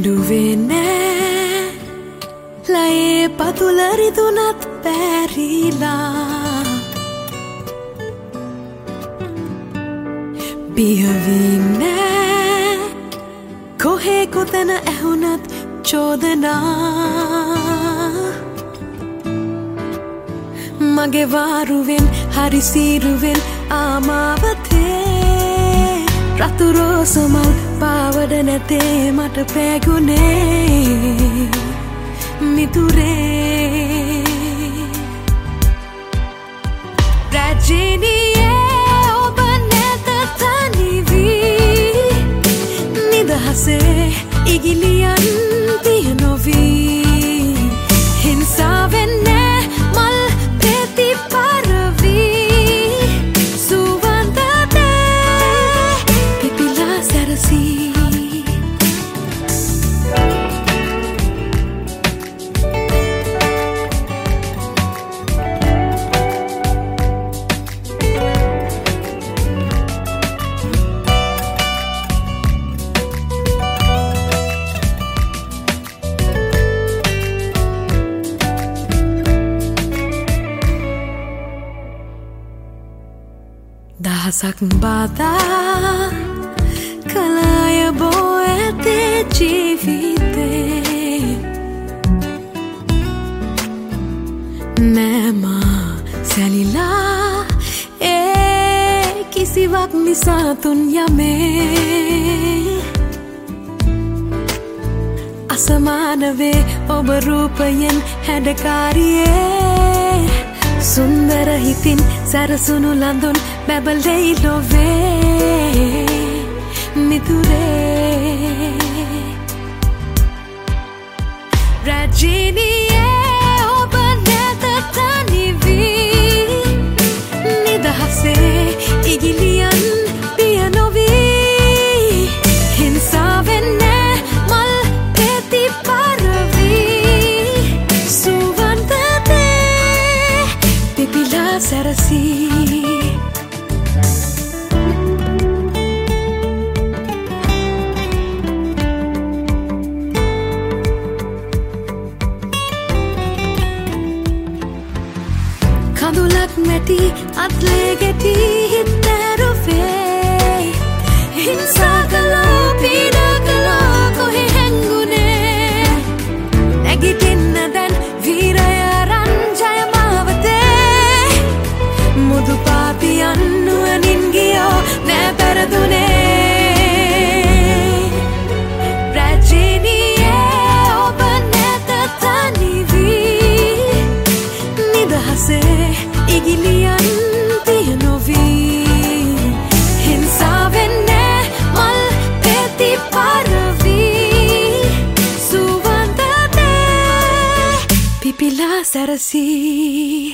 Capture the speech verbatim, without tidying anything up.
ඇඬුවේ නෑ ලයේ පතුල රිදුනත් පැරිලා බියවී නෑ කොහේ කොතන ඇහුනත් චෝදනා මගේ වාරුවෙන් හරි සීරුවෙන් ආමාවතේ රතු රෝසමල් පාවඩ නැතේ මට පෑගුනේ මිතුරේ රැජිනියේ ඔබ නැත තනිවී නිදහසේ ඉගිලියන් පිය නොවී හිංසාවෙන් නෑ මල් පෙති පරවී සුවඳතේ පිපිලා සැරසී දහසක් බාධා කලාය බෝ ඇතේ ජීවිතේ නෑමා සැලිලා ඒ කිසිවක් නිසා තුන් යමේ අසමානවේ ඔබ රූපයෙන් හැඩකාරියේ සුන්දර හිතින් සැරසුණු ලඳුන් බැබලෙයි ලොවේ මිතුරේ රැජිනියේ ඔබ නැත තනිවී නිදහසේ ඉගිලියන් පිය නොවී හිංසාවෙන් නෑ මල් පෙති පරවී සුවඳතේ පිපිලා සැරසී කඳුලක් මැටි අත්ලේ ගැටි හිත් ඇරුවේ හිංසා කළා පීඩා කළා කොහෙ හැංගුනේ නැගිටින්න දැන් වීරය රංජය මාවතේ මුදු පාපියන් නුවණින් ගියෝ නෑ පෙරදුනේ රැජිනියේ ඔබ නැත තනිවී නිදහසේ ඉගිලියන් පිය නොවී හිංසාවෙන් නෑ මල් පෙති පරවී සුවඳතේ පිපිලා සැරසී